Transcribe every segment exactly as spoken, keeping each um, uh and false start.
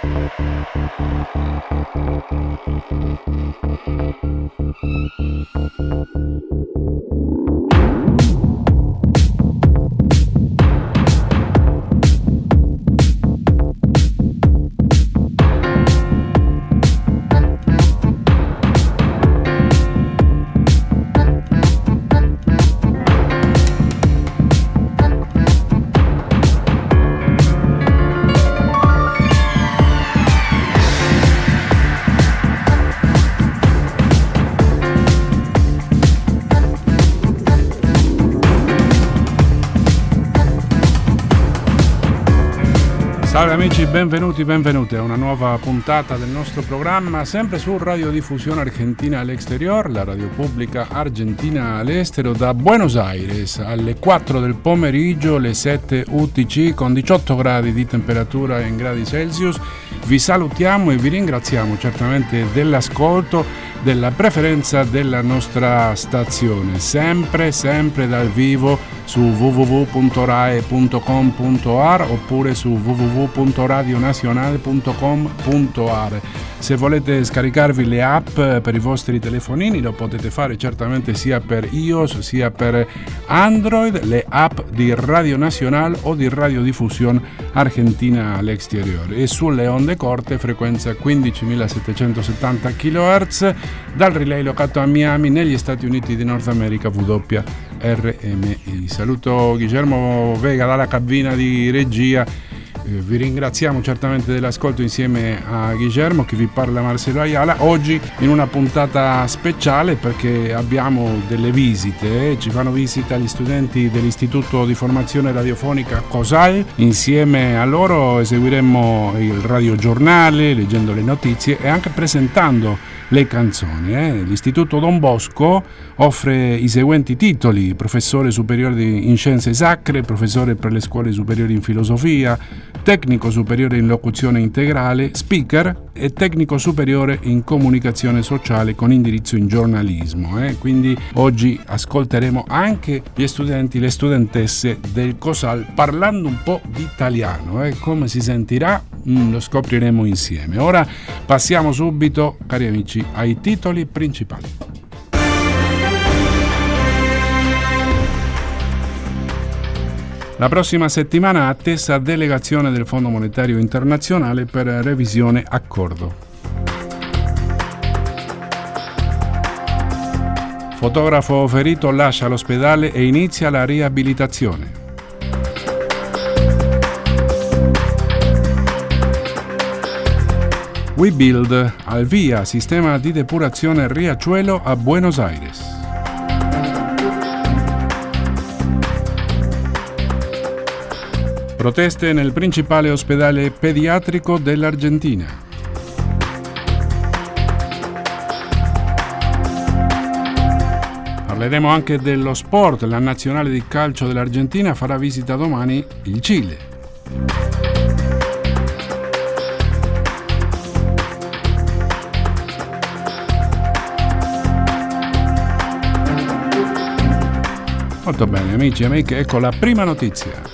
Salve amici, benvenuti, benvenute a una nuova puntata del nostro programma, sempre su Radiodiffusione Argentina all'Exterior, la radio pubblica argentina all'estero, da Buenos Aires alle quattro del pomeriggio, le sette U T C, con diciotto gradi di temperatura in gradi Celsius. Vi salutiamo e vi ringraziamo certamente dell'ascolto, della preferenza della nostra stazione, sempre, sempre dal vivo su w w w punto rai punto com punto a r oppure su w w w punto radio nazionale punto com punto a r. Se volete scaricarvi le app per i vostri telefonini lo potete fare certamente sia per iOS sia per Android, le app di Radio Nacional o di Radiodiffusione Argentina all'Exterior, e sulle onde corte frequenza quindicimilasettecentosettanta chilohertz dal relay locato a Miami negli Stati Uniti di Nord America W R M I. Saluto Guillermo Vega dalla cabina di regia. Eh, vi ringraziamo certamente dell'ascolto insieme a Guillermo, che vi parla Marcelo Ayala, oggi in una puntata speciale perché abbiamo delle visite, eh? Ci fanno visita gli studenti dell'Istituto di Formazione Radiofonica COSAL. Insieme a loro eseguiremo il radiogiornale, leggendo le notizie e anche presentando le canzoni. Eh? L'Istituto Don Bosco offre i seguenti titoli: professore superiore in scienze sacre, professore per le scuole superiori in filosofia, tecnico superiore in locuzione integrale, speaker e tecnico superiore in comunicazione sociale con indirizzo in giornalismo. Eh? Quindi oggi ascolteremo anche gli studenti, le studentesse del COSAL parlando un po' di italiano. Eh? Come si sentirà? Mm, lo scopriremo insieme. Ora passiamo subito, cari amici, ai titoli principali. La prossima settimana attesa delegazione del Fondo Monetario Internazionale per revisione accordo. Fotografo ferito lascia l'ospedale e inizia la riabilitazione. WeBuild al via sistema di depurazione Riachuelo a Buenos Aires. Proteste nel principale ospedale pediatrico dell'Argentina. Parleremo anche dello sport. La nazionale di calcio dell'Argentina farà visita domani il Cile. Molto bene amici e amiche, ecco la prima notizia.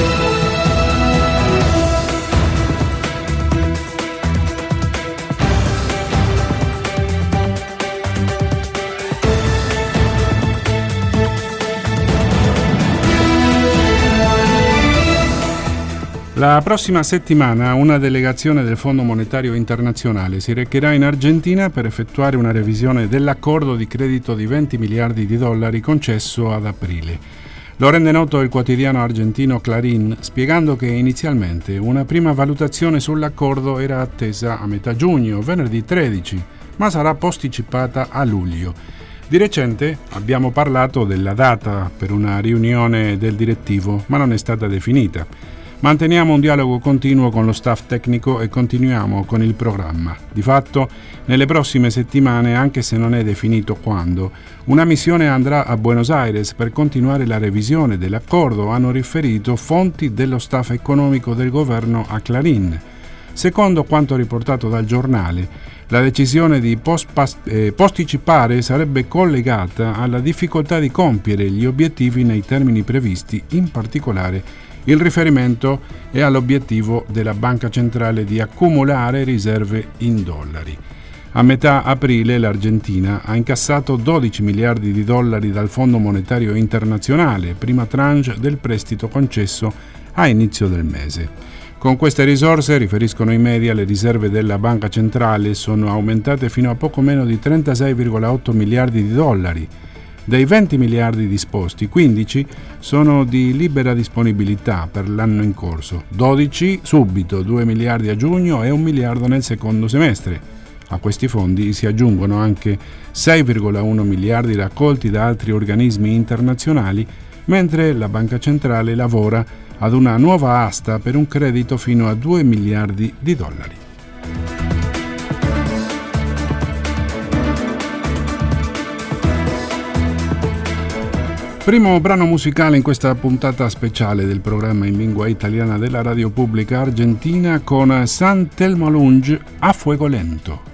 La prossima settimana una delegazione del Fondo Monetario Internazionale si recherà in Argentina per effettuare una revisione dell'accordo di credito di venti miliardi di dollari concesso ad aprile. Lo rende noto il quotidiano argentino Clarín, spiegando che inizialmente una prima valutazione sull'accordo era attesa a metà giugno, venerdì tredici, ma sarà posticipata a luglio. Di recente abbiamo parlato della data per una riunione del direttivo, ma non è stata definita. Manteniamo un dialogo continuo con lo staff tecnico e continuiamo con il programma. Di fatto, nelle prossime settimane, anche se non è definito quando, una missione andrà a Buenos Aires per continuare la revisione dell'accordo, hanno riferito fonti dello staff economico del governo a Clarín. Secondo quanto riportato dal giornale, la decisione di post- eh, posticipare sarebbe collegata alla difficoltà di compiere gli obiettivi nei termini previsti, in particolare Il riferimento è all'obiettivo della Banca Centrale di accumulare riserve in dollari. A metà aprile l'Argentina ha incassato dodici miliardi di dollari dal Fondo Monetario Internazionale, prima tranche del prestito concesso a inizio del mese. Con queste risorse, riferiscono i media, le riserve della Banca Centrale sono aumentate fino a poco meno di trentasei virgola otto miliardi di dollari. Dei venti miliardi disposti, quindici sono di libera disponibilità per l'anno in corso, dodici subito, due miliardi a giugno e un miliardo nel secondo semestre. A questi fondi si aggiungono anche sei virgola uno miliardi raccolti da altri organismi internazionali, mentre la Banca Centrale lavora ad una nuova asta per un credito fino a due miliardi di dollari. Primo brano musicale in questa puntata speciale del programma in lingua italiana della Radio Pubblica Argentina con San Telmo Lunge, A Fuego Lento.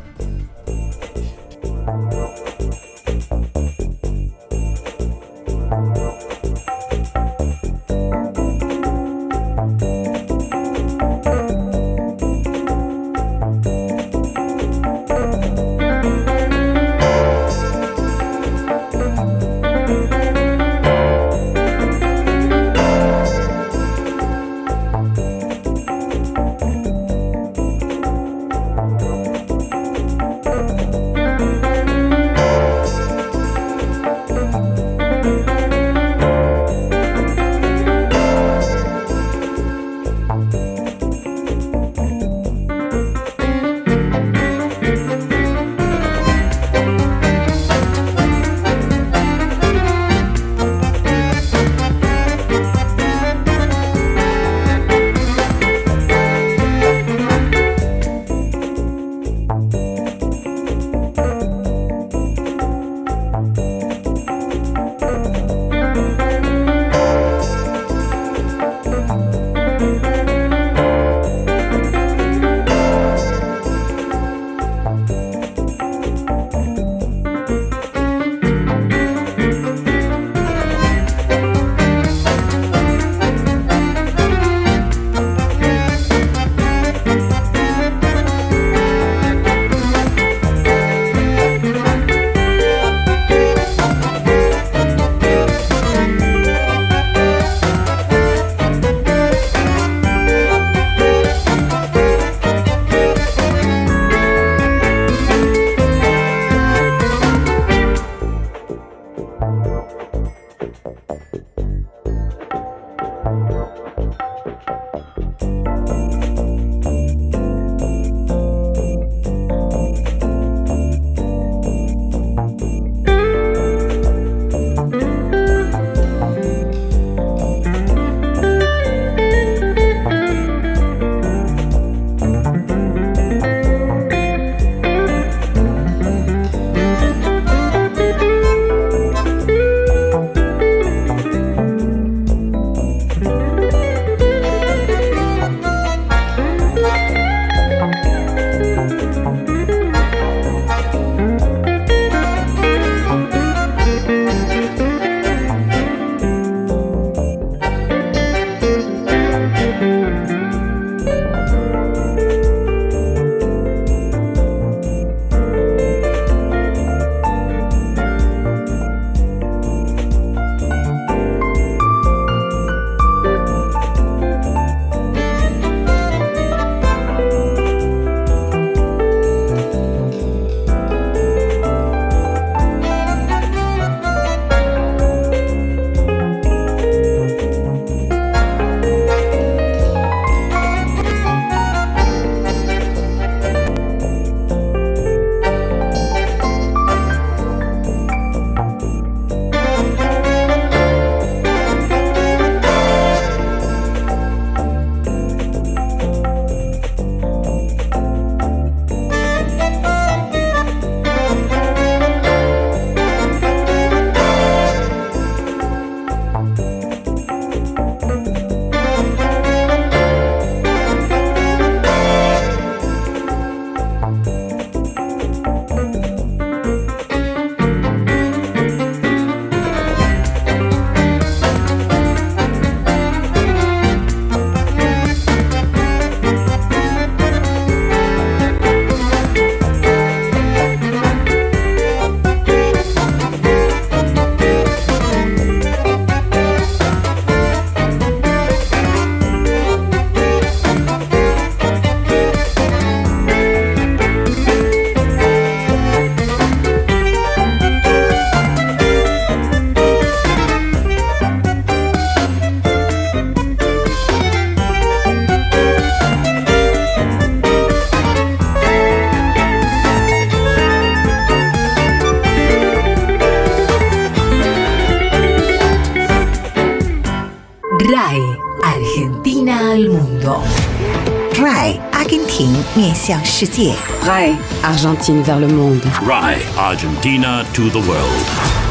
Rai Argentina 面向世界 Rai Argentine vers le monde. Rai Argentina to the world.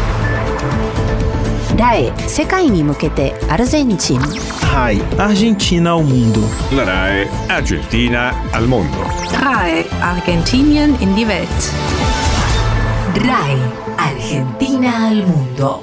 Rai 世界に向けてアルゼンチン Rai Argentina ao mundo. La Rai Argentina al mondo. Rai Argentinien in die Welt. Rai Argentina al mundo.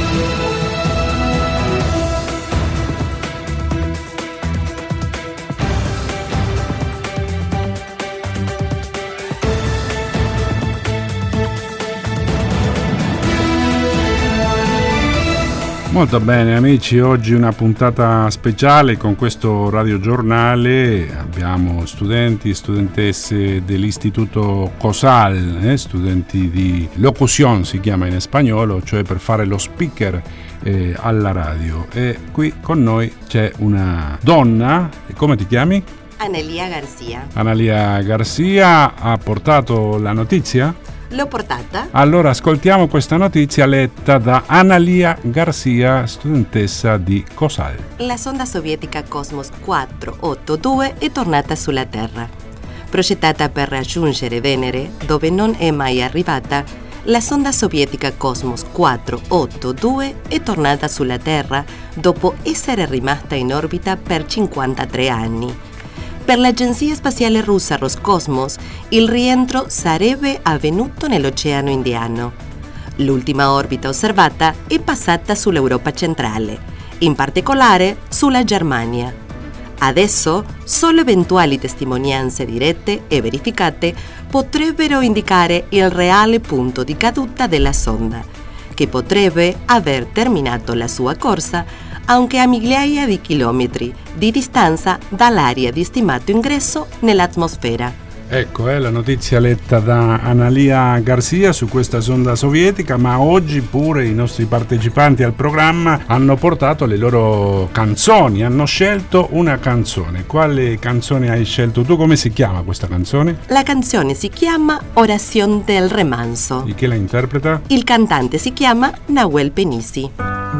Molto bene amici, oggi una puntata speciale con questo radiogiornale. Abbiamo studenti e studentesse dell'istituto COSAL, eh, studenti di locución si chiama in spagnolo, cioè per fare lo speaker eh, alla radio. E qui con noi c'è una donna, come ti chiami? Analia Garcia. Analia Garcia ha portato la notizia? L'ho portata. Allora ascoltiamo questa notizia letta da Analia Garcia, studentessa di COSAL. La sonda sovietica Cosmos quattrocentottantadue è tornata sulla Terra. Progettata per raggiungere Venere, dove non è mai arrivata, la sonda sovietica Cosmos quattrocentottantadue è tornata sulla Terra dopo essere rimasta in orbita per cinquantatré anni. Per l'agenzia spaziale russa Roscosmos, il rientro sarebbe avvenuto nell'Oceano Indiano. L'ultima orbita osservata è passata sull'Europa centrale, in particolare sulla Germania. Adesso, solo eventuali testimonianze dirette e verificate potrebbero indicare il reale punto di caduta della sonda, che potrebbe aver terminato la sua corsa anche a migliaia di chilometri di distanza dall'area di stimato ingresso nell'atmosfera. Ecco, è eh, la notizia letta da Analia Garcia su questa sonda sovietica, ma oggi pure i nostri partecipanti al programma hanno portato le loro canzoni, hanno scelto una canzone. Quale canzone hai scelto tu? Come si chiama questa canzone? La canzone si chiama Oración del Remanso. E chi la interpreta? Il cantante si chiama Nahuel Penisi.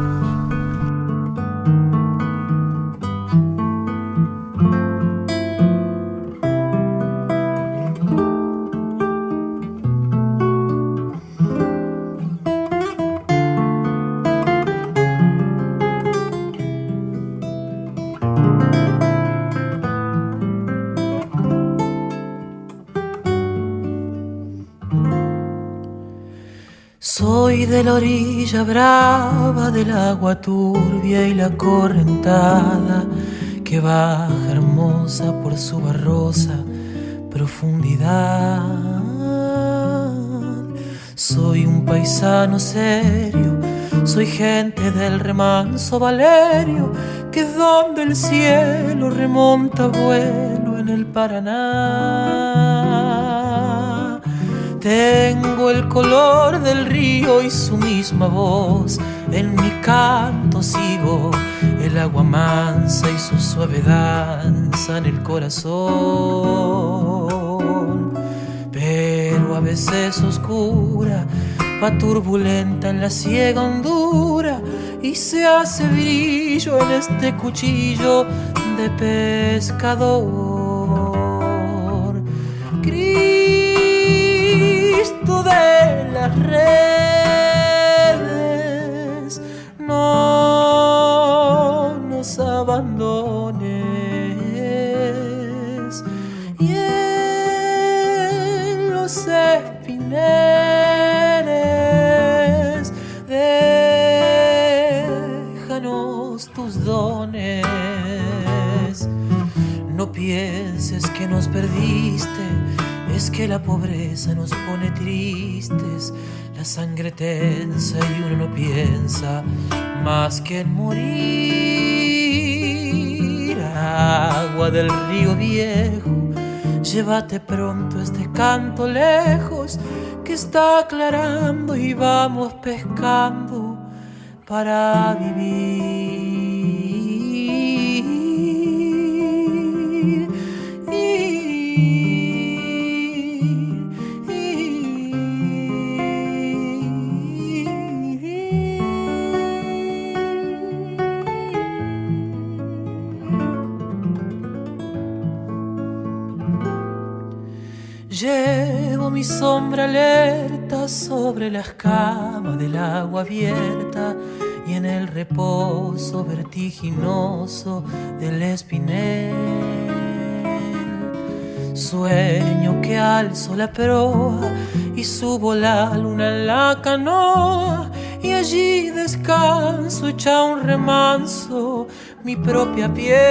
Soy de la orilla brava del agua turbia y la correntada que baja hermosa por su barrosa profundidad. Soy un paisano serio, soy gente del remanso Valerio, que es donde el cielo remonta vuelo en el Paraná. Tengo el color del río y su misma voz, en mi canto sigo el agua mansa y su suave danza en el corazón. Pero a veces oscura, va turbulenta en la ciega hondura y se hace brillo en este cuchillo de pescador. Cristo de las redes, no nos abandones, y en los espineles déjanos tus dones. No pienses que nos perdiste, es que la pobreza nos pone tristes, la sangre tensa y uno no piensa más que en morir. Agua del río viejo, llévate pronto este canto lejos, que está aclarando y vamos pescando para vivir. Llevo mi sombra alerta sobre la escama del agua abierta y en el reposo vertiginoso del espinel. Sueño que alzo la proa y subo la luna en la canoa y allí descanso echa un remanso mi propia piel.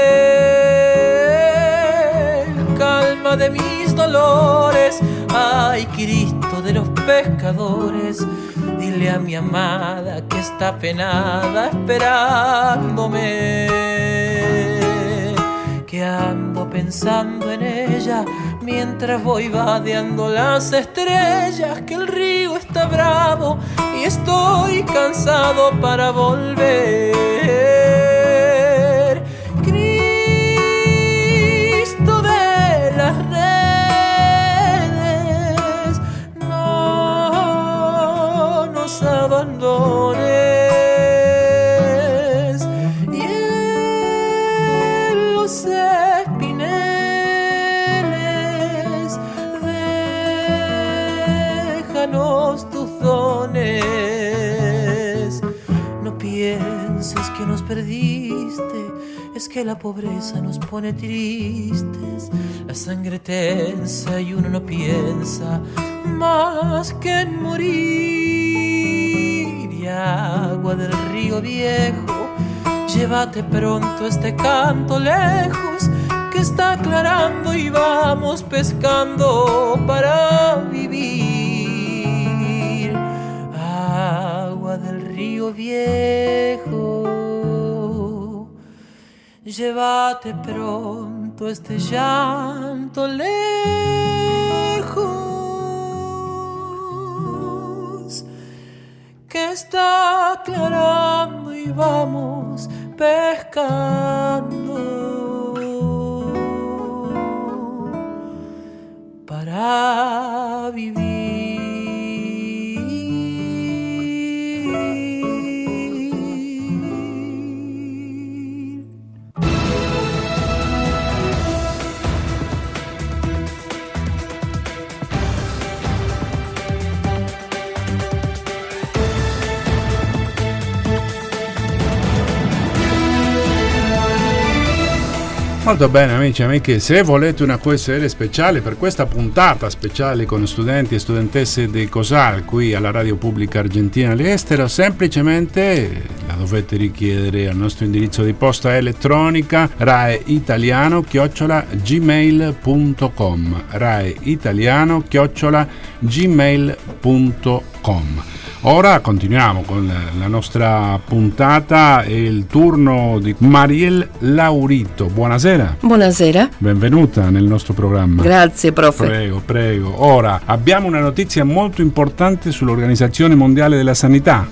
Calma de mis dolores, ay Cristo de los pescadores, dile a mi amada que está penada esperándome, que ando pensando en ella mientras voy vadeando las estrellas, que el río está bravo y estoy cansado para volver. Cristo de las redes, no nos abandones. Y en los espineles déjanos tus dones. No pienses que nos perdiste, es que la pobreza nos pone tristes. La sangre tensa y uno no piensa más que en morir. Y agua del río viejo, llévate pronto este canto lejos, que está aclarando y vamos pescando para vivir. Agua del río viejo, llévate pronto este llanto lejos, que está aclarando y vamos pescando para vivir. Molto bene amici e amiche, se volete una Q S L speciale per questa puntata speciale con studenti e studentesse di COSAL qui alla Radio Pubblica Argentina all'Estero, semplicemente la dovete richiedere al nostro indirizzo di posta elettronica raeitaliano chiocciola gmail punto com raeitaliano chiocciola gmail punto com. Ora continuiamo con la nostra puntata e il turno di Mariel Laurito. Buonasera. Buonasera. Benvenuta nel nostro programma. Grazie, profe. Prego, prego. Ora abbiamo una notizia molto importante sull'Organizzazione Mondiale della Sanità.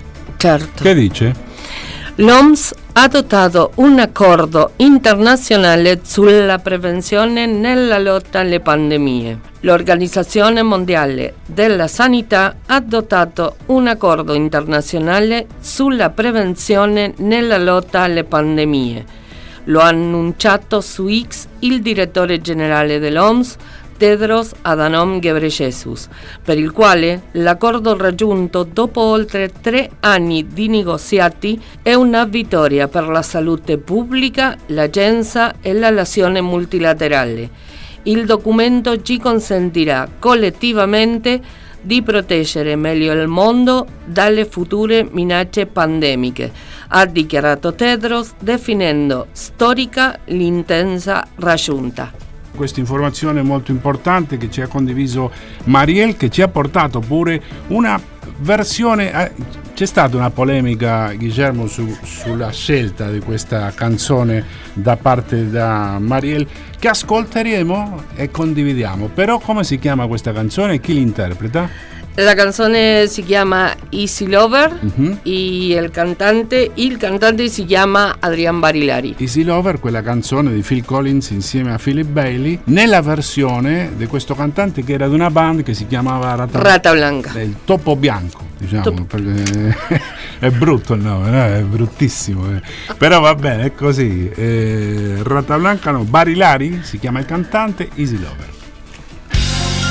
Certo. Che dice? L'O M S ha adottato un accordo internazionale sulla prevenzione nella lotta alle pandemie. L'Organizzazione Mondiale della Sanità ha adottato un accordo internazionale sulla prevenzione nella lotta alle pandemie. Lo ha annunciato su X il direttore generale dell'O M S, Tedros Adhanom Ghebreyesus, per il quale l'accordo raggiunto dopo oltre tre anni di negoziati è una vittoria per la salute pubblica, la scienza e la relazione multilaterale. Il documento ci consentirà collettivamente di proteggere meglio il mondo dalle future minacce pandemiche, ha dichiarato Tedros, definendo storica l'intensa raggiunta. Questa informazione molto importante che ci ha condiviso Mariel, che ci ha portato pure una versione. Eh, c'è stata una polemica, Guillermo, su, sulla scelta di questa canzone da parte da Mariel, che ascolteremo e condividiamo. Però come si chiama questa canzone e chi l'interpreta? La canzone si chiama Easy Lover uh-huh. e il cantante, il cantante si chiama Adrián Barilari. Easy Lover, quella canzone di Phil Collins insieme a Philip Bailey, nella versione di questo cantante che era di una band che si chiamava Rata, Rata Blanca. Il Topo Bianco, diciamo, Top. perché è brutto il nome, no? È bruttissimo. Eh. Però va bene, è così. Eh, Rata Blanca, no, Barilari si chiama il cantante, Easy Lover.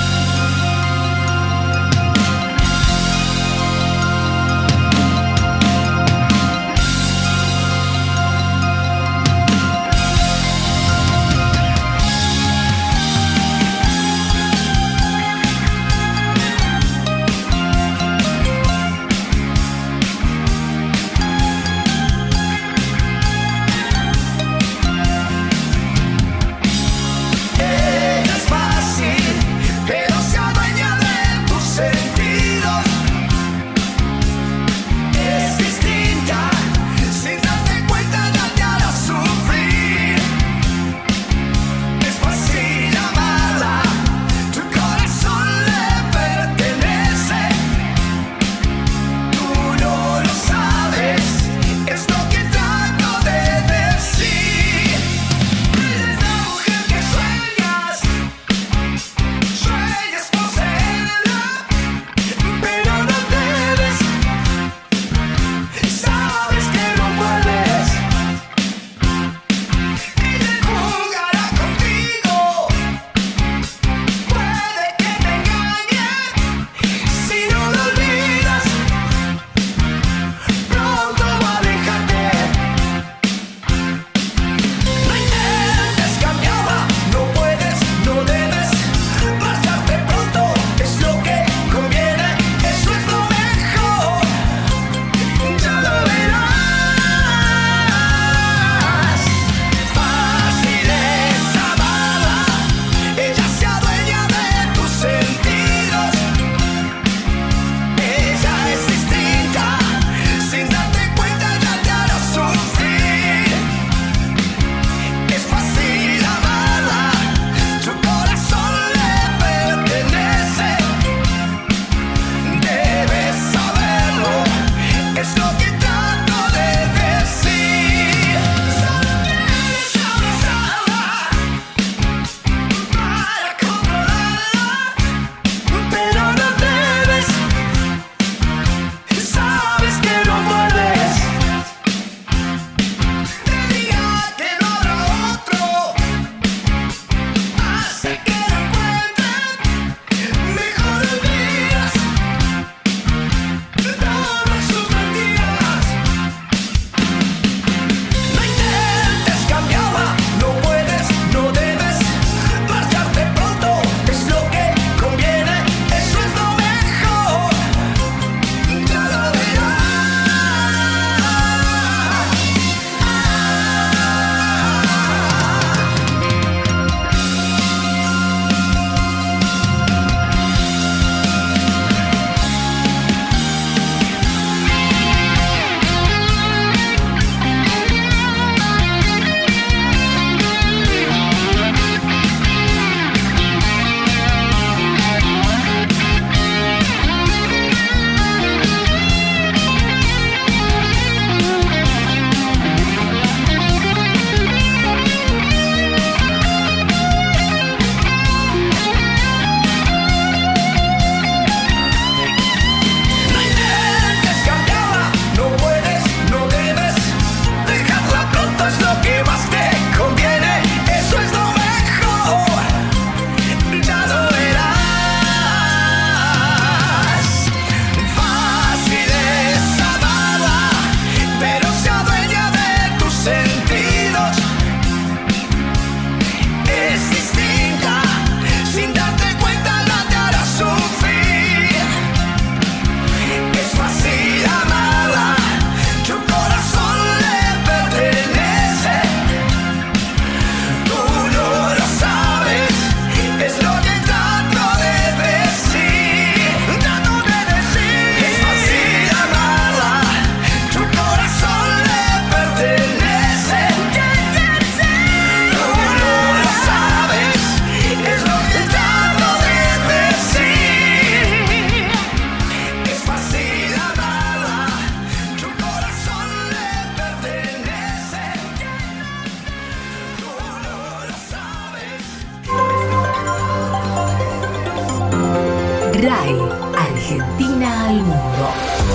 RAI Argentina al mondo.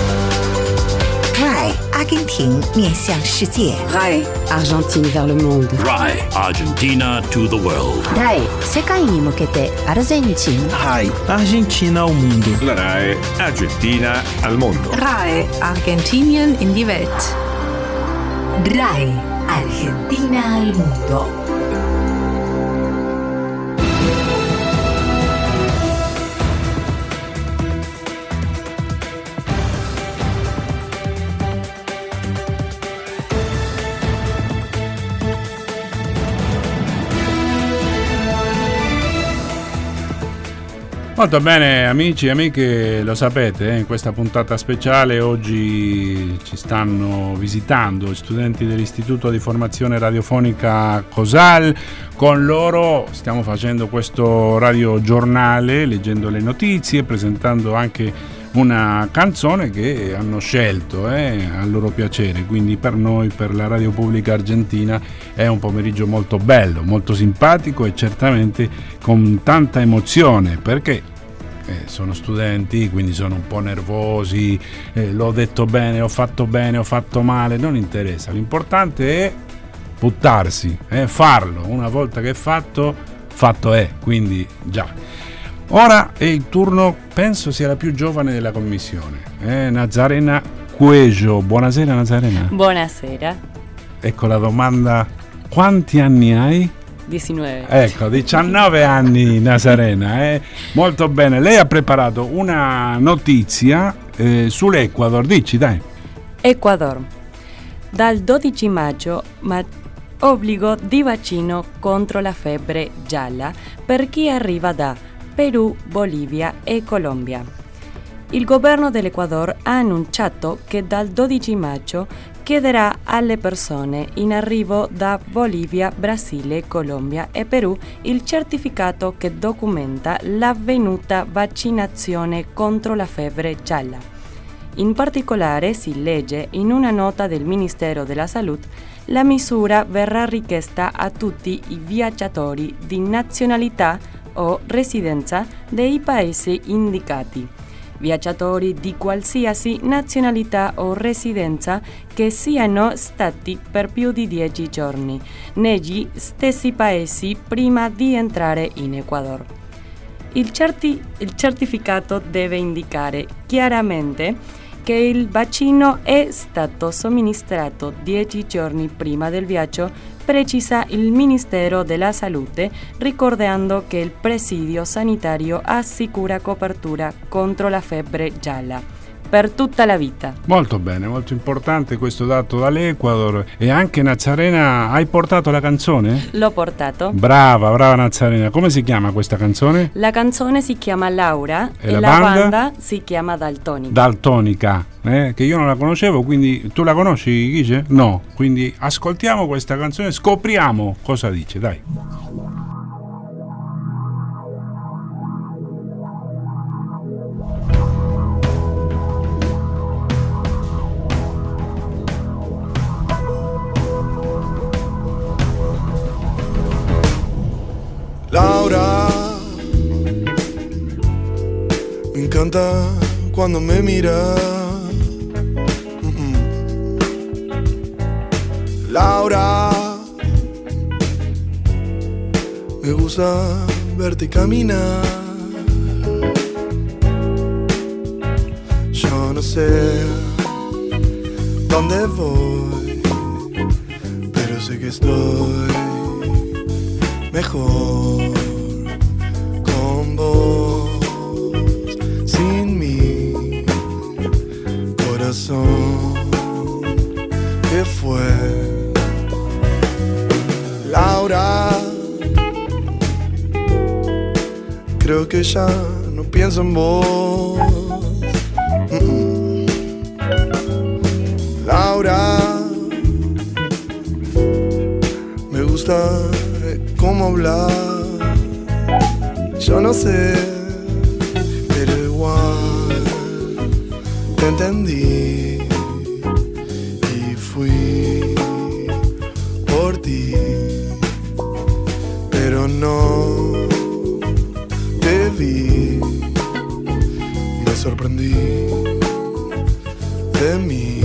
RAI Argentina 面向世界 RAI Argentine vers le monde. RAI Argentina to the world. RAI 世界に向けてアルゼンチン RAI Argentina ao mundo. La RAI Argentina al mondo. RAI Argentinien in die Welt. RAI Argentina al mundo. Molto bene amici e amiche, lo sapete, eh, in questa puntata speciale oggi ci stanno visitando studenti dell'Istituto di Formazione Radiofonica COSAL. Con loro stiamo facendo questo radiogiornale, leggendo le notizie, presentando anche una canzone che hanno scelto eh, a loro piacere, quindi per noi, per la Radio Pubblica Argentina, è un pomeriggio molto bello, molto simpatico e certamente con tanta emozione, perché eh, sono studenti, quindi sono un po' nervosi, eh, l'ho detto bene, ho fatto bene, ho fatto male, non interessa, l'importante è buttarsi, eh, farlo, una volta che è fatto, fatto è, quindi già. Ora è il turno, penso sia la più giovane della commissione, eh, Nazarena Cuejo. Buonasera Nazarena. Buonasera. Ecco la domanda, quanti anni hai? diciannove. Ecco, diciannove anni Nazarena, eh. Molto bene, lei ha preparato una notizia eh, sull'Ecuador, dici dai. Ecuador. Dal dodici maggio ma- obbligo di vaccino contro la febbre gialla per chi arriva da Perù, Bolivia e Colombia. Il governo dell'Ecuador ha annunciato che dal dodici maggio chiederà alle persone in arrivo da Bolivia, Brasile, Colombia e Perù il certificato che documenta l'avvenuta vaccinazione contro la febbre gialla. In particolare si legge in una nota del Ministero della Salute: la misura verrà richiesta a tutti i viaggiatori di nazionalità o residenza dei paesi indicati, viaggiatori di qualsiasi nazionalità o residenza che siano stati per più di dieci giorni negli stessi paesi prima di entrare in Ecuador. Il, certi- il certificato deve indicare chiaramente che il vaccino è stato somministrato dieci giorni prima del viaggio, precisa il Ministero della Salute, ricordando che il presidio sanitario assicura copertura contro la febbre gialla per tutta la vita. Molto bene, molto importante questo dato dall'Ecuador. E anche Nazarena, hai portato la canzone? L'ho portato. Brava, brava Nazarena. Come si chiama questa canzone? La canzone si chiama Laura e, e la, la banda? banda si chiama Daltonica. Daltonica, eh, che io non la conoscevo, quindi tu la conosci, Ghice? No, quindi ascoltiamo questa canzone, scopriamo cosa dice, dai. Laura, me encanta cuando me miras. Mm-mm. Laura, me gusta verte caminar. Yo no sé dónde voy, pero sé que estoy mejor con vos. Sin mi corazón, ¿qué fue? Laura, creo que ya no pienso en vos. Mm-mm. Laura, me gusta cómo hablar, yo no sé, pero igual te entendí y fui por ti, pero no te vi de mí.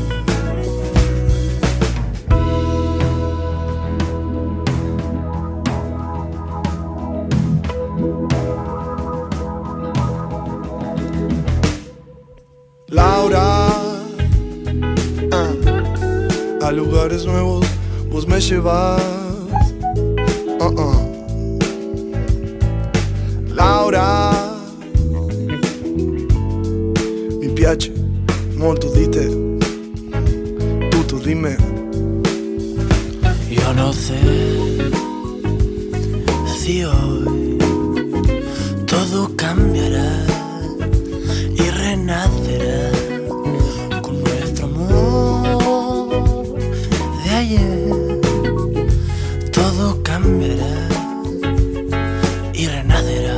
Laura, ah, a lugares nuevos vos me llevas. Uh-uh. Laura, mi piace molto di te, tutto di me. Yo no sé si hoy todo cambiará y renacerá con nuestro amor de ayer. Todo cambiará y renacerá.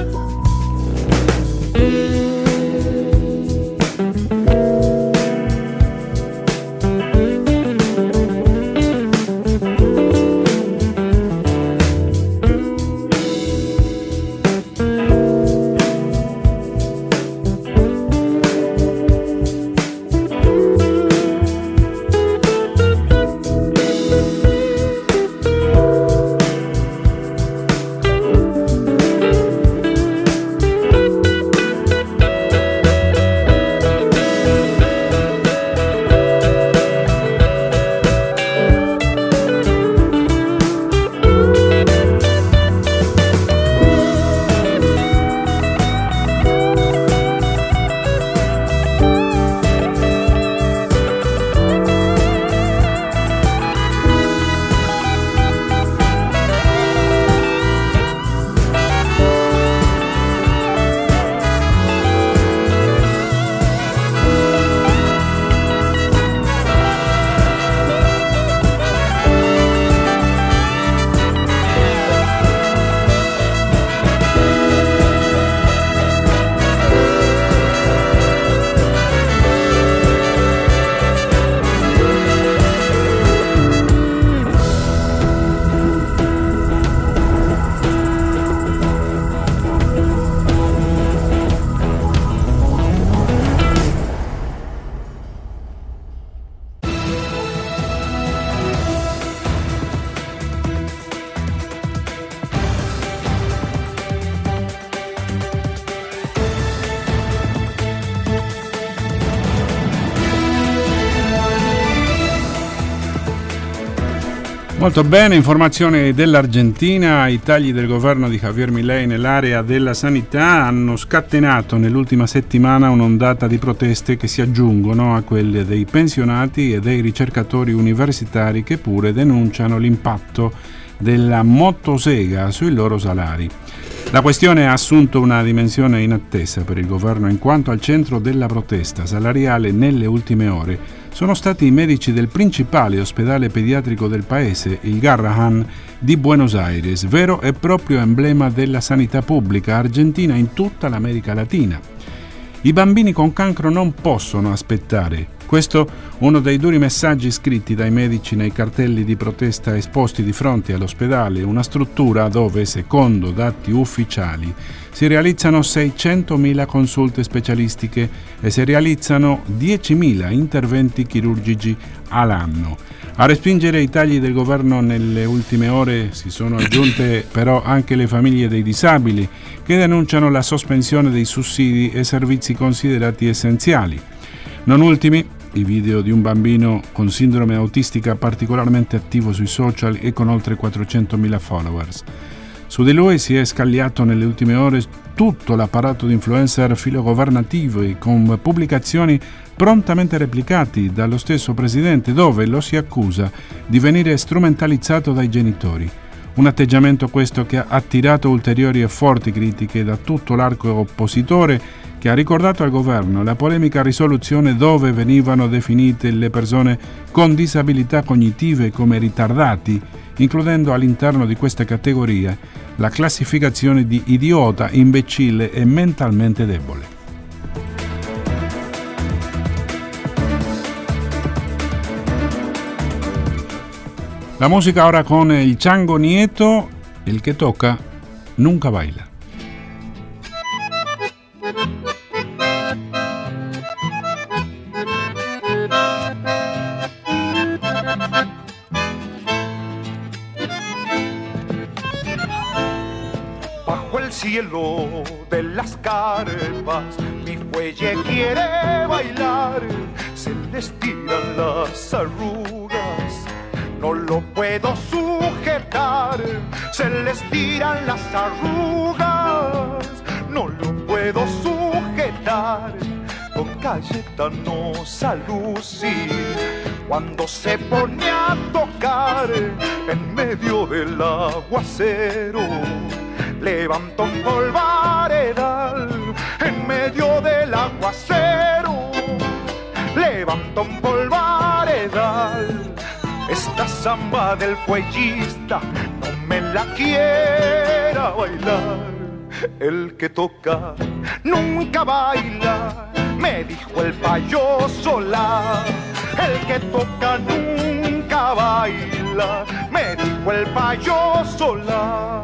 Molto bene, informazioni dell'Argentina. I tagli del governo di Javier Milei nell'area della sanità hanno scatenato nell'ultima settimana un'ondata di proteste che si aggiungono a quelle dei pensionati e dei ricercatori universitari che pure denunciano l'impatto della motosega sui loro salari. La questione ha assunto una dimensione inattesa per il governo in quanto al centro della protesta salariale nelle ultime ore sono stati i medici del principale ospedale pediatrico del paese, il Garrahan di Buenos Aires, vero e proprio emblema della sanità pubblica argentina in tutta l'America Latina. I bambini con cancro non possono aspettare. Questo uno dei duri messaggi scritti dai medici nei cartelli di protesta esposti di fronte all'ospedale, una struttura dove, secondo dati ufficiali, si realizzano seicentomila consulte specialistiche e si realizzano diecimila interventi chirurgici all'anno. A respingere i tagli del governo nelle ultime ore si sono aggiunte però anche le famiglie dei disabili che denunciano la sospensione dei sussidi e servizi considerati essenziali. Non ultimi i video di un bambino con sindrome autistica particolarmente attivo sui social e con oltre quattrocentomila followers. Su di lui si è scagliato nelle ultime ore tutto l'apparato di influencer filogovernativi con pubblicazioni prontamente replicati dallo stesso presidente dove lo si accusa di venire strumentalizzato dai genitori. Un atteggiamento questo che ha attirato ulteriori e forti critiche da tutto l'arco oppositore che ha ricordato al governo la polemica risoluzione dove venivano definite le persone con disabilità cognitive come ritardati, includendo all'interno di questa categoria la classificazione di idiota, imbecille e mentalmente debole. La musica ora con il Chango Nieto, il che tocca nunca baila. cielo de las carpas, mi fuelle quiere bailar, se le estiran las arrugas, no lo puedo sujetar, se le estiran las arrugas, no lo puedo sujetar. Don Cayetano Saluzzi, cuando se pone a tocar en medio del aguacero, levanta un polvaredal en medio del aguacero, levanta un polvaredal. Esta samba del fuellista no me la quiera bailar, el que toca nunca baila, me dijo el payo Solá. El que toca nunca baila, me dijo el payo Solá.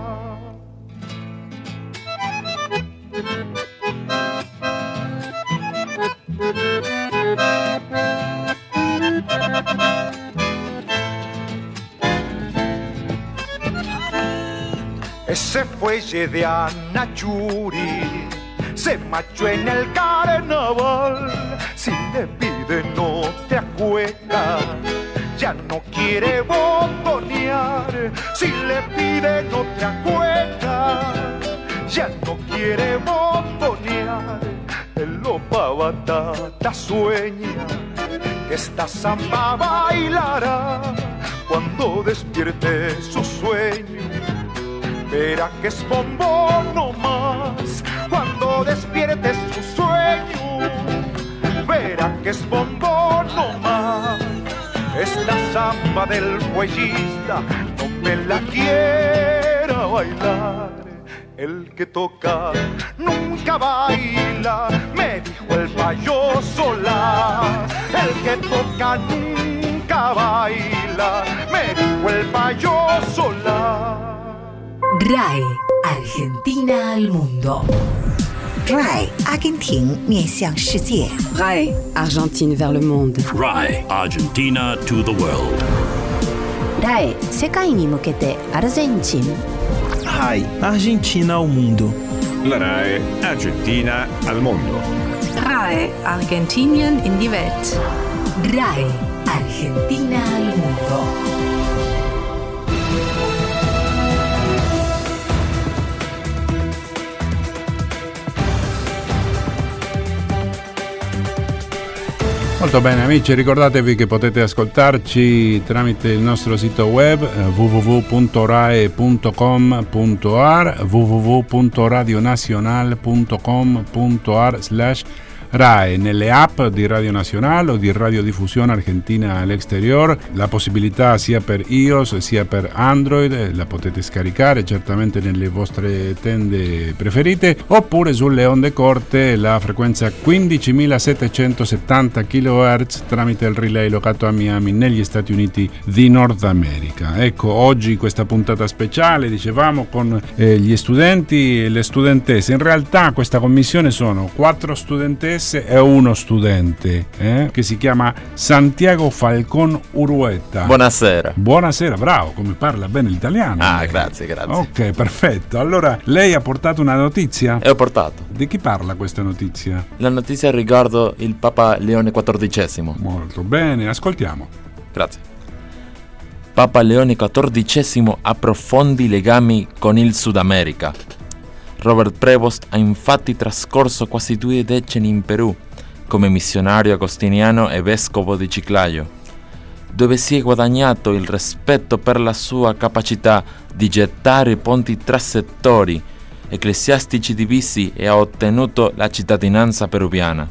Ese fuelle de Anachuri se marchó en el carnaval. Si le pide no te acuesta, ya no quiere botonear. Si le pide no te acuesta, ya no quiere botonear. El lopa batata sueña que esta samba bailará cuando despierte su sueño. Verá que es bombón no más cuando despierte su sueño. Verá que es bombón no más. Esta samba del fuellista no me la quiera bailar. El que toca nunca baila, me dijo el payo Solá. El que toca nunca baila, me dijo el payo Solá. R A E Argentina al mundo. R A E 阿根廷面向世界。 R A E Argentine vers le monde. R A E Argentina to the world. R A E 世界に向けてアルゼンチン。 R A E Argentina al mundo. La R A E Argentina al mondo. R A E Argentinien in die Welt. R A E Argentina al mundo. Molto bene amici, ricordatevi che potete ascoltarci tramite il nostro sito web w w w punto rae punto com punto a r, w w w punto radionacional punto com punto a r slash R A E, nelle app di Radio Nacional o di Radiodiffusione Argentina all'Exterior, la possibilità sia per iOS sia per Android, la potete scaricare certamente nelle vostre tende preferite, oppure sulle onde corte la frequenza quindicimilasettecentosettanta chilohertz tramite il relay locato a Miami negli Stati Uniti di Nord America. Ecco, oggi questa puntata speciale, dicevamo, con eh, gli studenti e le studentesse. In realtà questa commissione sono quattro studentesse e uno studente eh, che si chiama Santiago Falcón Urueta. Buonasera. Buonasera, bravo, come parla bene l'italiano. Ah, grazie, grazie. Ok, perfetto. Allora, lei ha portato una notizia? E ho portato. Di chi parla questa notizia? La notizia riguarda il Papa Leone quattordicesimo. Molto bene, ascoltiamo. Grazie. Papa Leone quattordicesimo ha profondi legami con il Sud America. Robert Prevost ha infatti trascorso quasi due decenni in Perù come missionario agostiniano e vescovo di Chiclayo, dove si è guadagnato il rispetto per la sua capacità di gettare ponti tra settori ecclesiastici divisi e ha ottenuto la cittadinanza peruviana.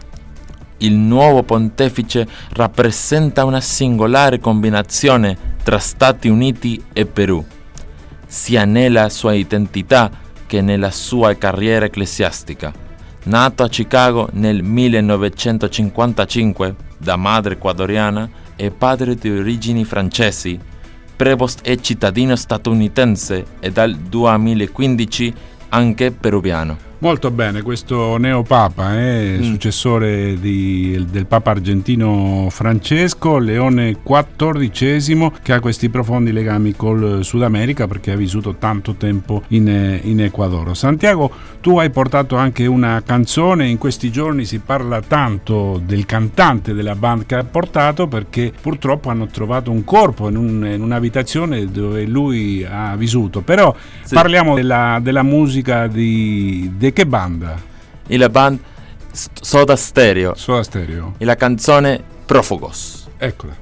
Il nuovo pontefice rappresenta una singolare combinazione tra Stati Uniti e Perù, sia nella sua identità che nella sua carriera ecclesiastica. Nato a Chicago nel millenovecentocinquantacinque da madre ecuadoriana e padre di origini francesi, Prevost è cittadino statunitense e dal duemilaquindici anche peruviano. Molto bene, questo neopapa, eh, mm. successore di, del papa argentino Francesco, Leone quattordicesimo, che ha questi profondi legami col Sud America perché ha vissuto tanto tempo in, in Ecuador. Santiago, tu hai portato anche una canzone, in questi giorni si parla tanto del cantante della band che ha portato perché purtroppo hanno trovato un corpo in, un, in un'abitazione dove lui ha vissuto, però sì. parliamo della, della musica di, di che banda? E la band Soda Stereo. Soda Stereo. E la canzone Prófugos. Eccola.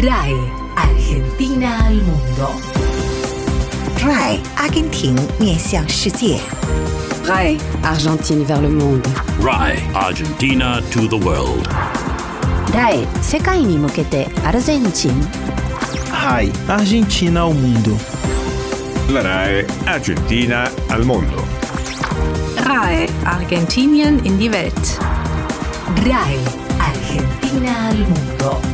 R A E Argentina al mondo. R A E Argentina 面向世界。 R A E Argentine vers le monde. R A E Argentina to the world. R A E 世界に向けてアルゼンチン。 R A E Argentina ao mundo. La R A E Argentina al mondo. R A E Argentinien in die Welt. R A E Argentina al mondo.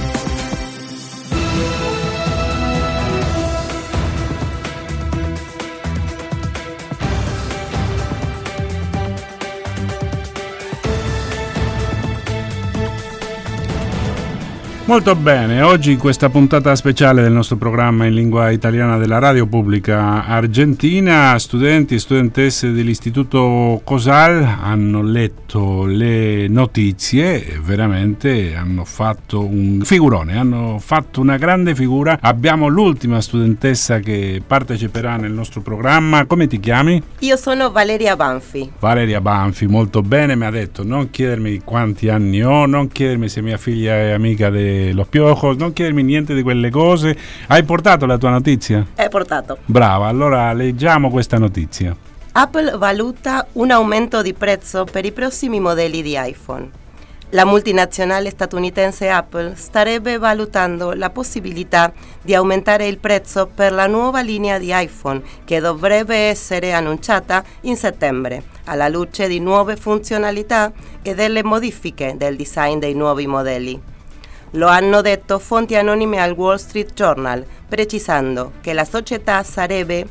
Molto bene, oggi in questa puntata speciale del nostro programma in lingua italiana della Radio Pubblica Argentina, studenti e studentesse dell'Istituto COSAL hanno letto le notizie e veramente hanno fatto un figurone, hanno fatto una grande figura. Abbiamo l'ultima studentessa che parteciperà nel nostro programma. Come ti chiami? Io sono Valeria Banfi. Valeria Banfi, molto bene, mi ha detto non chiedermi quanti anni ho, non chiedermi se mia figlia è amica di Los Piojos, non chiedermi niente di quelle cose. Hai portato la tua notizia? È portato. Brava, allora leggiamo questa notizia. Apple valuta un aumento di prezzo per i prossimi modelli di iPhone. La multinazionale statunitense Apple starebbe valutando la possibilità di aumentare il prezzo per la nuova linea di iPhone che dovrebbe essere annunciata in settembre, alla luce di nuove funzionalità e delle modifiche del design dei nuovi modelli. Lo hanno detto fonti anonime al Wall Street Journal, precisando che la società sarebbe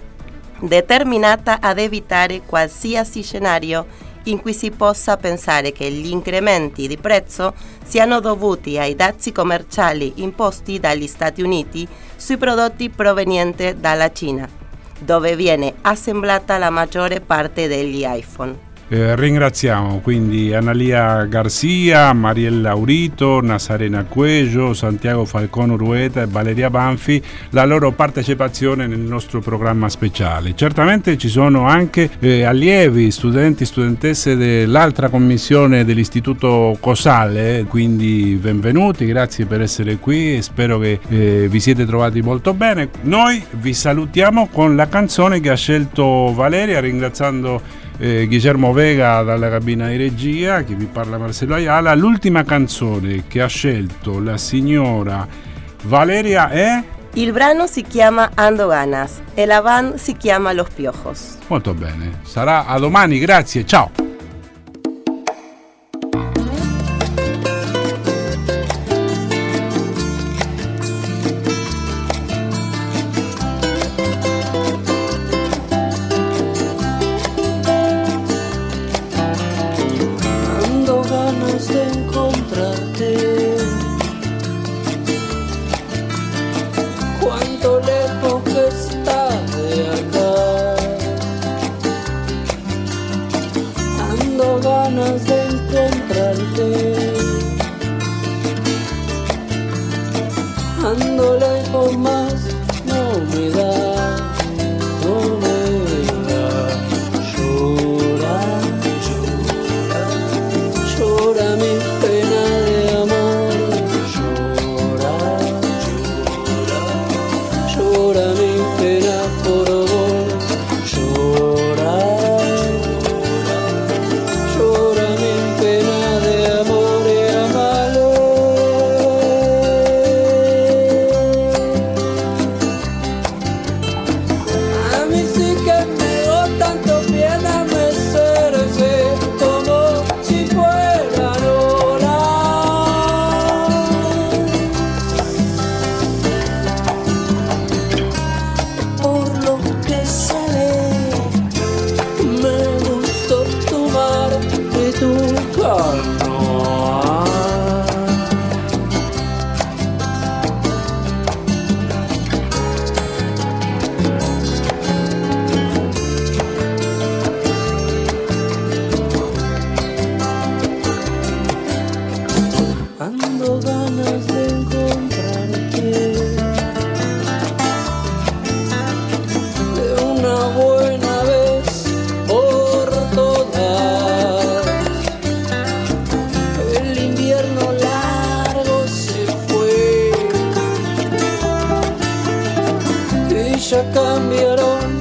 determinata ad evitare qualsiasi scenario in cui si possa pensare che gli incrementi di prezzo siano dovuti ai dazi commerciali imposti dagli Stati Uniti sui prodotti provenienti dalla Cina, dove viene assemblata la maggiore parte degli iPhone. Eh, ringraziamo quindi Analia Garcia, Mariella Aurito, Nazarena Cuello, Santiago Falcón Urueta e Valeria Banfi la loro partecipazione nel nostro programma speciale. Certamente ci sono anche eh, allievi, studenti, studentesse dell'altra commissione dell'Istituto COSAL, eh, quindi benvenuti, grazie per essere qui e spero che eh, vi siete trovati molto bene. Noi vi salutiamo con la canzone che ha scelto Valeria, ringraziando Eh, Guillermo Vega dalla cabina di regia, che vi parla Marcello Ayala. L'ultima canzone che ha scelto la signora Valeria è? Il brano si chiama Ando Ganas e la band si chiama Los Piojos. Molto bene, sarà a domani, grazie, ciao. ya cambiaron